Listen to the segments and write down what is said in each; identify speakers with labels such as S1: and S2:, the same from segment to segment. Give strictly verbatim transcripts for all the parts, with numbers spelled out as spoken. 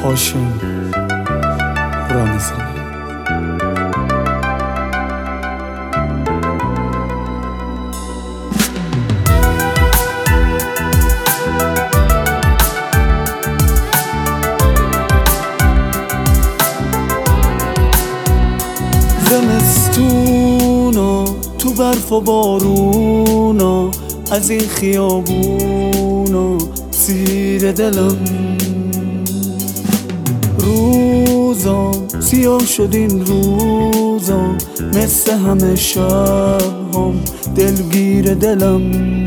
S1: هاشم رامزانی. زمستونا تو برف و بارونا، از این خیابونا سیر دلم. روزا سیاه شد این روزا، مثل همه شب هم دلگیر دلم.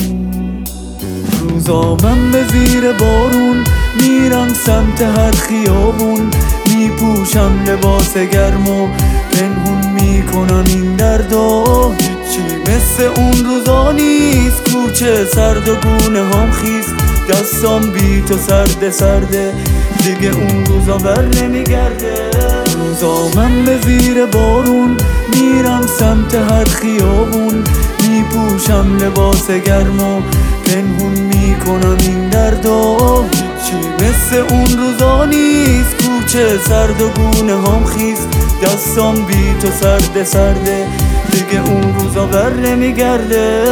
S1: روزا من به زیر بارون میرم سمت هر خیابون، میپوشم لباس گرم و پنهون میکنم این دردا. هیچی مثل اون روزا نیست، کوچه سرد و گونه هم خیس، دستام بی تو سرده سرده، دیگه اون روزا بر نمیگرده. روزا من به زیر بارون میرم سمت هر خیابون، میپوشم لباس گرم و پنهون میکنم این دردا. هیچی مثل اون روزا نیست، کوچه سرد و گونه هم خیس، دستام بی تو سرده سرده، دیگه اون روزا بر نمیگرده.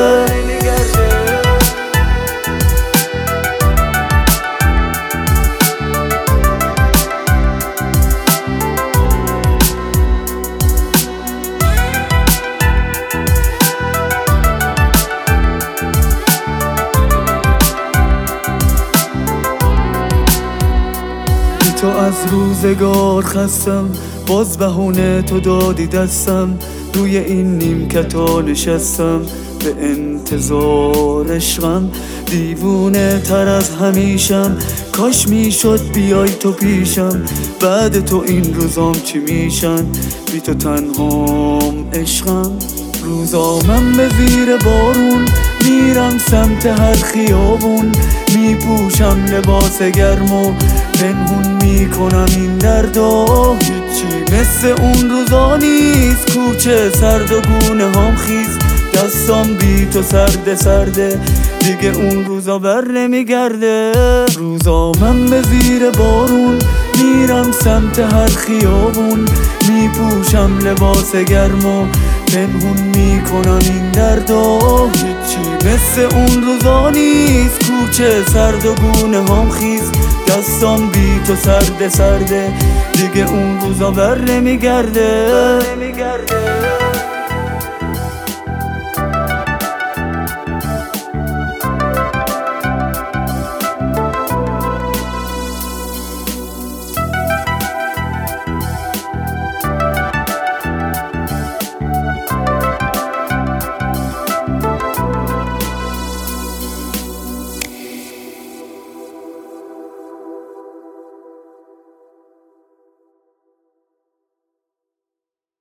S1: تو از روزگار خستم، باز بهونه تو دادی دستم، روی این نیمکتا نشستم به انتظار عشقم. دیوونه تر از همیشم، کاش میشد بیای تو پیشم، بعد تو این روزام چی میشن، بی تو تنهام عشقم. روزا من به زیر بارون میرم سمت هر خیابون، میپوشم لباس گرم و پنهون میکنم این دردا. هیچی مثل اون روزا نیست، کوچه سرد و گونه هم خیس، دستام بی تو سرده سرده، دیگه اون روزا بر نمیگرده. روزا من به زیر بارون میرم سمت هر خیابون، میپوشم لباس گرم و پنهون میکنم این دردا. هیچی مثل اون روزا نیست، کوچه سرد و گونه هم خیس، دستام بی تو سرده سرده، دیگه اون روزا بر نمیگرده.